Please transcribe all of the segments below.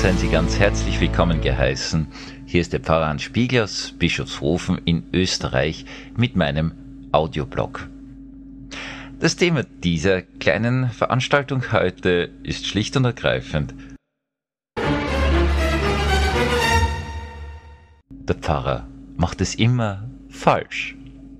Seien Sie ganz herzlich willkommen geheißen. Hier ist der Pfarrer Hans Spiegel aus Bischofshofen in Österreich mit meinem Audioblog. Das Thema dieser kleinen Veranstaltung heute ist schlicht und ergreifend: Der Pfarrer macht es immer falsch.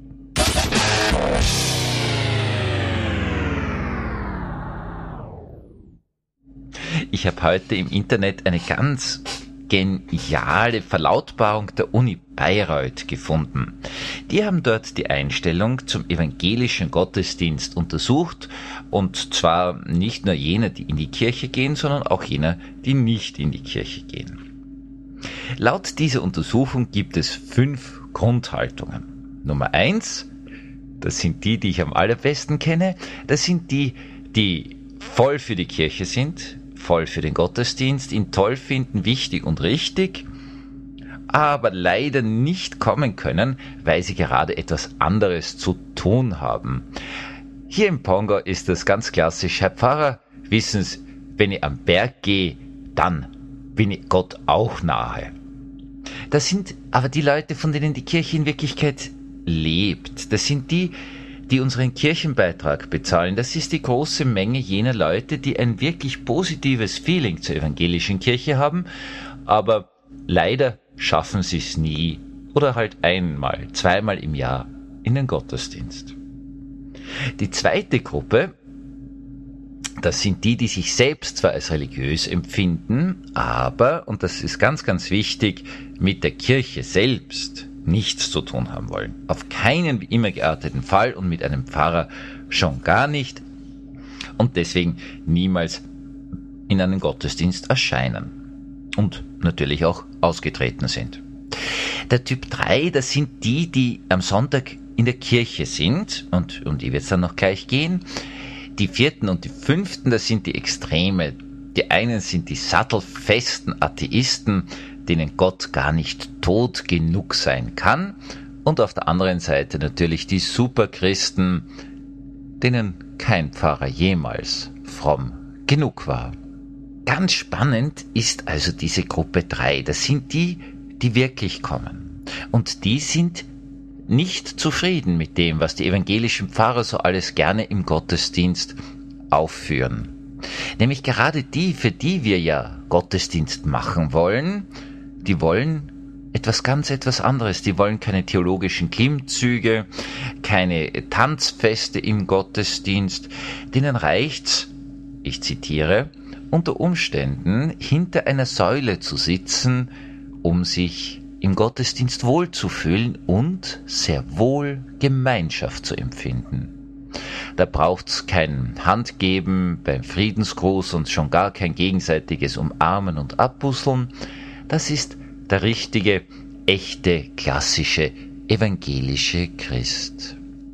Ich habe heute im Internet eine ganz geniale Verlautbarung der Uni Bayreuth gefunden. Die haben dort die Einstellung zum evangelischen Gottesdienst untersucht, und zwar nicht nur jener, die in die Kirche gehen, sondern auch jener, die nicht in die Kirche gehen. Laut dieser Untersuchung gibt es 5 Grundhaltungen. Nummer 1, das sind die ich am allerbesten kenne, das sind die voll für die Kirche sind, voll für den Gottesdienst, ihn toll finden, wichtig und richtig, aber leider nicht kommen können, weil sie gerade etwas anderes zu tun haben. Hier im Pongo ist das ganz klassisch: Herr Pfarrer, wissen Sie, wenn ich am Berg gehe, dann bin ich Gott auch nahe. Das sind aber die Leute, von denen die Kirche in Wirklichkeit lebt. Das sind die unseren Kirchenbeitrag bezahlen. Das ist die große Menge jener Leute, die ein wirklich positives Feeling zur evangelischen Kirche haben, aber leider schaffen sie es nie oder halt einmal, zweimal im Jahr in den Gottesdienst. Die zweite Gruppe, das sind die sich selbst zwar als religiös empfinden, aber, und das ist ganz, ganz wichtig, mit der Kirche selbst nichts zu tun haben wollen. Auf keinen wie immer gearteten Fall und mit einem Pfarrer schon gar nicht und deswegen niemals in einem Gottesdienst erscheinen und natürlich auch ausgetreten sind. Der Typ 3, das sind die am Sonntag in der Kirche sind, und um die wird es dann noch gleich gehen. Die 4. und die 5., das sind die Extreme. Die einen sind die sattelfesten Atheisten, denen Gott gar nicht tot genug sein kann, und auf der anderen Seite natürlich die Superchristen, denen kein Pfarrer jemals fromm genug war. Ganz spannend ist also diese Gruppe 3. Das sind die wirklich kommen. Und die sind nicht zufrieden mit dem, was die evangelischen Pfarrer so alles gerne im Gottesdienst aufführen. Nämlich gerade die, für die wir ja Gottesdienst machen wollen, die wollen etwas anderes. Die wollen keine theologischen Klimmzüge, keine Tanzfeste im Gottesdienst. Denen reicht's, ich zitiere, unter Umständen hinter einer Säule zu sitzen, um sich im Gottesdienst wohlzufühlen und sehr wohl Gemeinschaft zu empfinden. Da braucht's kein Handgeben beim Friedensgruß und schon gar kein gegenseitiges Umarmen und Abbusseln. Das ist der richtige, echte, klassische, evangelische Christ.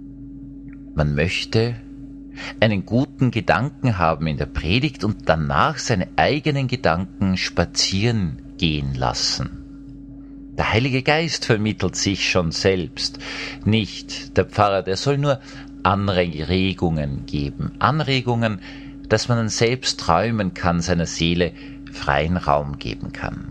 Man möchte einen guten Gedanken haben in der Predigt und danach seine eigenen Gedanken spazieren gehen lassen. Der Heilige Geist vermittelt sich schon selbst, nicht der Pfarrer, der soll nur Anregungen geben. Anregungen, dass man dann selbst träumen kann, seiner Seele freien Raum geben kann.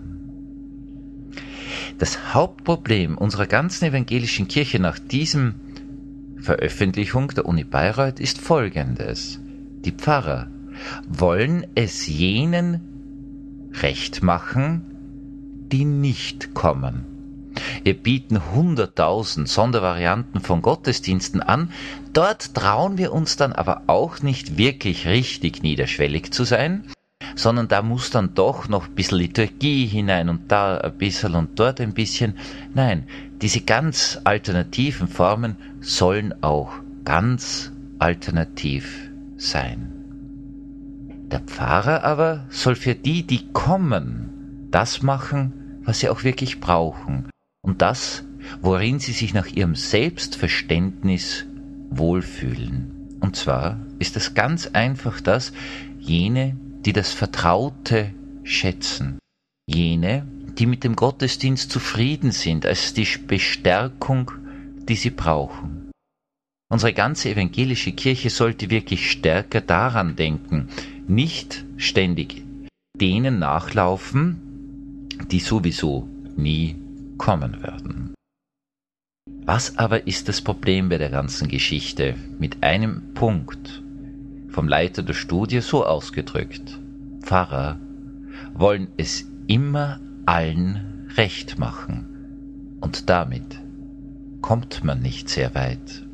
Das Hauptproblem unserer ganzen evangelischen Kirche nach diesem Veröffentlichung der Uni Bayreuth ist folgendes: Die Pfarrer wollen es jenen recht machen, die nicht kommen. Wir bieten 100.000 Sondervarianten von Gottesdiensten an. Dort trauen wir uns dann aber auch nicht wirklich richtig niederschwellig zu sein, sondern da muss dann doch noch ein bisschen Liturgie hinein und da ein bisschen und dort ein bisschen. Nein, diese ganz alternativen Formen sollen auch ganz alternativ sein. Der Pfarrer aber soll für die kommen, das machen, was sie auch wirklich brauchen und das, worin sie sich nach ihrem Selbstverständnis wohlfühlen. Und zwar ist es ganz einfach das: jene, die das Vertraute schätzen, jene, die mit dem Gottesdienst zufrieden sind als die Bestärkung, die sie brauchen. Unsere ganze evangelische Kirche sollte wirklich stärker daran denken, nicht ständig denen nachlaufen, die sowieso nie kommen werden. Was aber ist das Problem bei der ganzen Geschichte? Mit einem Punkt, vom Leiter der Studie so ausgedrückt: Pfarrer wollen es immer allen recht machen. Und damit kommt man nicht sehr weit.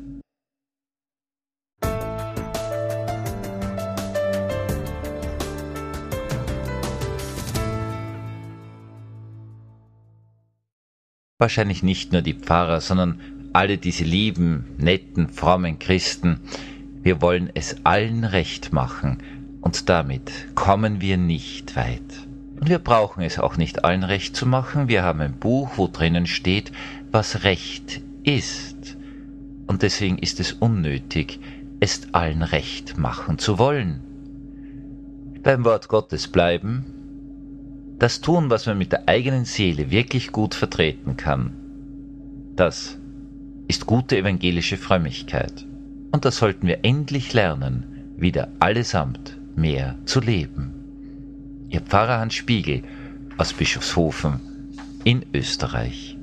Wahrscheinlich nicht nur die Pfarrer, sondern alle diese lieben, netten, frommen Christen. Wir wollen es allen recht machen und damit kommen wir nicht weit. Und wir brauchen es auch nicht allen recht zu machen. Wir haben ein Buch, wo drinnen steht, was Recht ist. Und deswegen ist es unnötig, es allen recht machen zu wollen. Beim Wort Gottes bleiben, das tun, was man mit der eigenen Seele wirklich gut vertreten kann. Das ist gute evangelische Frömmigkeit. Und das sollten wir endlich lernen, wieder allesamt mehr zu leben. Ihr Pfarrer Hans Spiegel aus Bischofshofen in Österreich.